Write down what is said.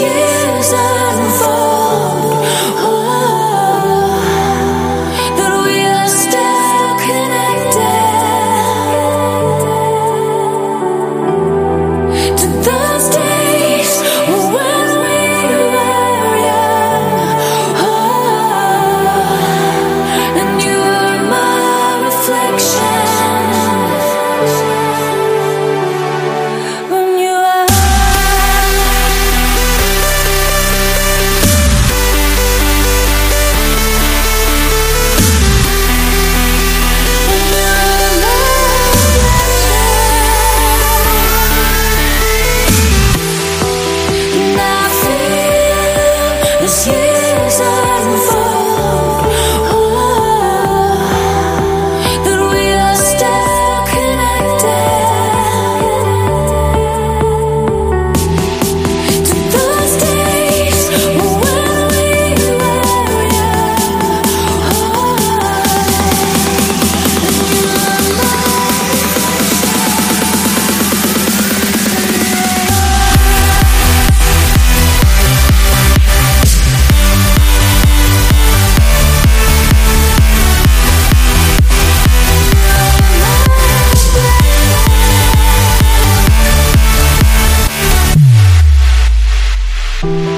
years unfold, that we are still connected to those days when we were young, and you were my reflection. When you are years unfold, that we are still connected to those days when we were young, and